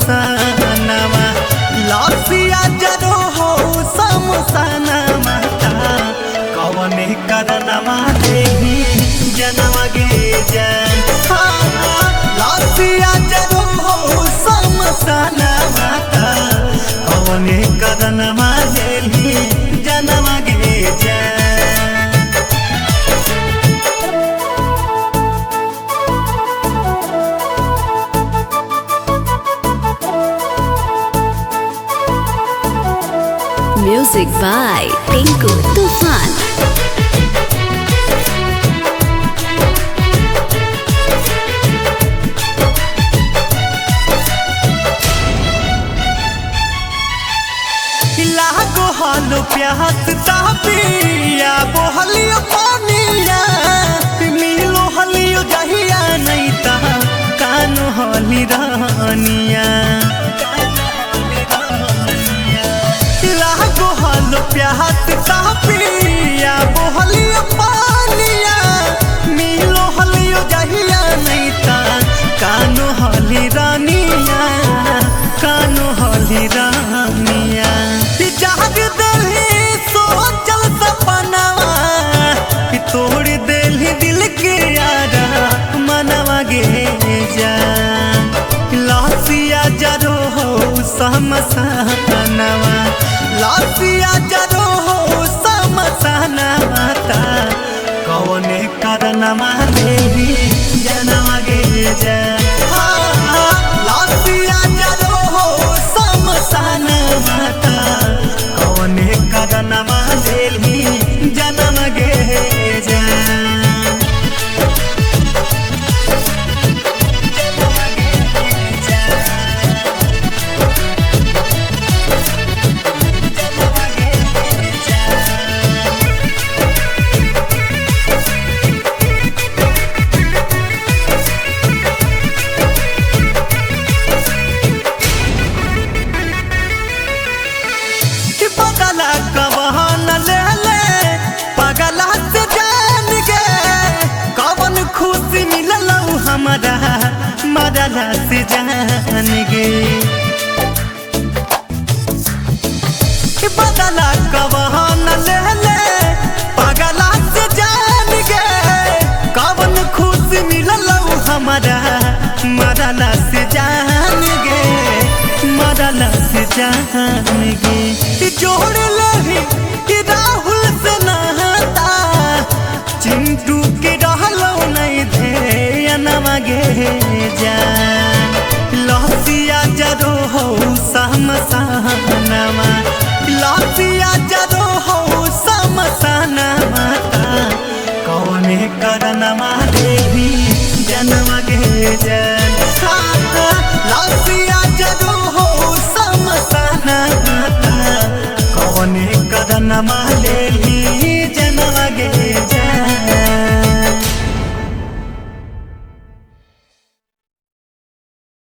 समसानवा लासिया जरो हो समसाना माता कवने करनमा देही जनवा गे जन लासिया जरो हो समसाना माता कवने करनमा देही जनवा गे जन। Music by Tinku Tufan. लागो हालो प्यास तापिया बोहलियो पानिया मिलो हलियो जहिया नहीं ता कानो हली रानिया लागो हालो प्यास तापिया बोहलियो पानिया मिलो हलियो जहिया नहीं ता कानो हली रानिया कानो हली रानिया जाग दिली सोचल सपनावा तोड़ दिली दिल के यारा मनवा गे जान लासिया जरो हो समसानवा लासिया जरो हो समसानवा ता कवने करनमा देवी जनवा गे जान लासिया जरो हो समसानवा ता कवने करनमा देवी जनवा गे जान। पगला कवन ले ले पगला से जान गे कवन खुशी मिलल हमारा मरला से जान गे पगला कवन ले ले पगला से जान गे कवन खुशी मिलल हमारा मरला से जान गे मरला से जान गे जोड़ लही कि राहुल से नहता चिंटू के रहलो नहीं थे नवा गे जान लासिया जरो हो समसानवा लासिया जरो हो समसानवा ता कवने करनमा देवी जनवा गे जान लासिया जरो हो समसानवा ता कवने करनमा